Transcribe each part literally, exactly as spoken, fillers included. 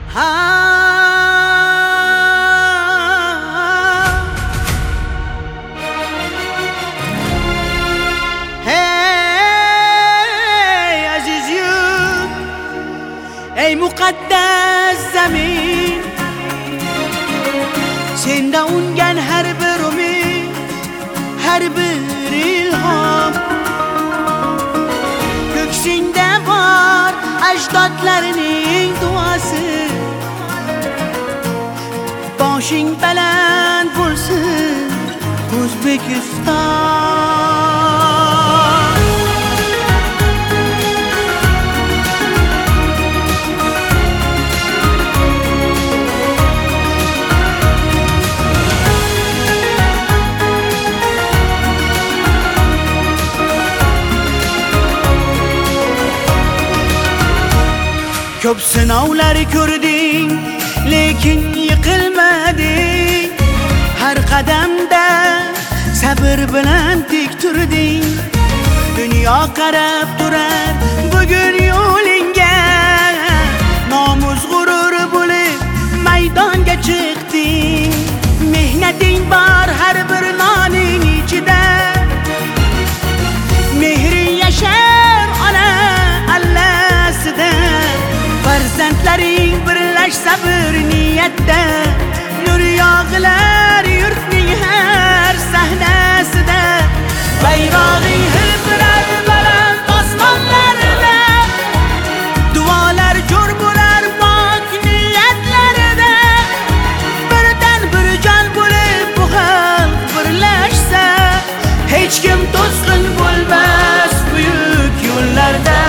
ha hey aziz yurt, ey muqaddas zamin, senda ungan har bir umid, har bir ilhom, ko'ksingda bor ajdodlarining duosi, boshing baland bo'lsin O'zbekiston. Ko'p sinovlar ko'rding, lekin yiqilmading. Har qadamda sabr bilan tik turding. Dunyo qarab turar bugun yo'lingga, nomus g'urur bo'lib maydonga chiqding. Mehnating bor har bir noning ichida, mehring yashar ona allasida. Farzandlaring birlash sabr niyatda, nur yog'ilar yurtning har sahnasida. Bayrog'ing hilpirar baland osmonlarida, duolar jo'r bo'lar pok niyatlarida. Birdan bir jon bo'lib bu xalq birlashsa, hech kim to'sqin bo'lmas buyuk yo'llarda.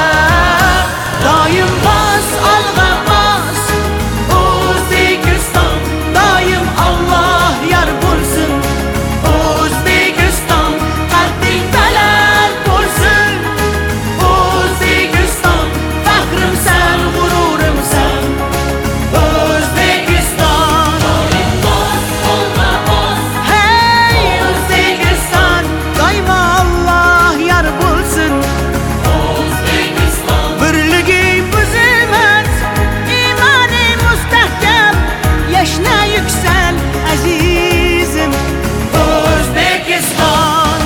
Doim bos olg'a bos O'zbekiston, doim Alloh yor bo'lsin O'zbekiston. Qalbing baland bo'lsin O'zbekiston, faxrimsan, g'ururimsan O'zbekiston. Doim bos olg'a bos, hey O'zbekiston, doim Alloh yor bo'lsin O'zbekiston. Birligi yashna yuksal azizim O'zbekiston.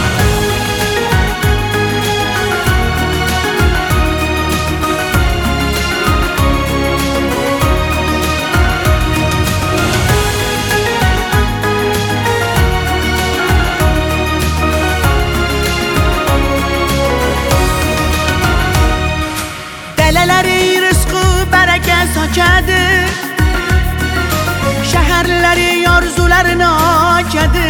Dalalari rizqu baraka sochadi, shaharlari orzularini ochadi.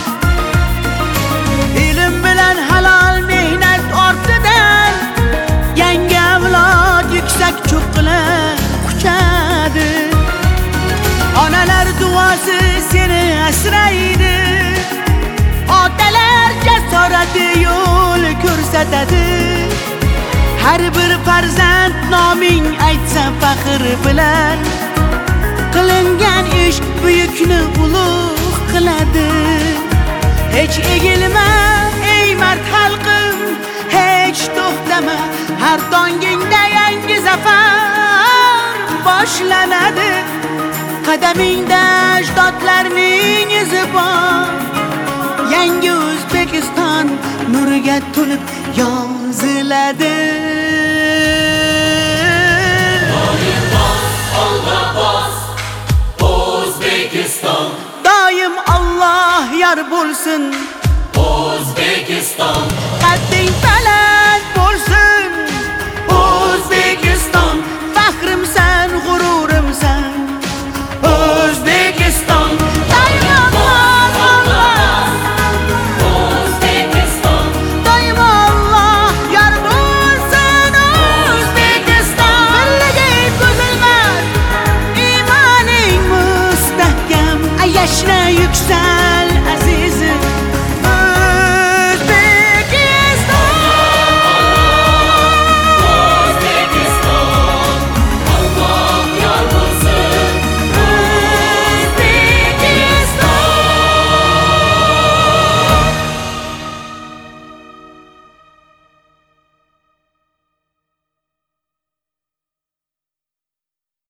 Ilm bilan halol mehnat ortidan yangi avlod yuksak cho'qqilar quchadi. Onalar duosi seni asraydi, otalar jasorati yo'l ko'rsatadi. Har bir farzand noming aytsa faxr bilan, qilingan ish buyukni ulug' qiladi. Hech egilma ey mard xalqim, hech to'xtama, har tongingda yangi zafar boshlanadi. Qadamingda ajdodlarning izi bor, yangi O'zbekiston nuriga to'lib yoziladi. Doim bos olg'a bos O'zbekiston, doim Alloh yor bo'lsin O'zbekiston.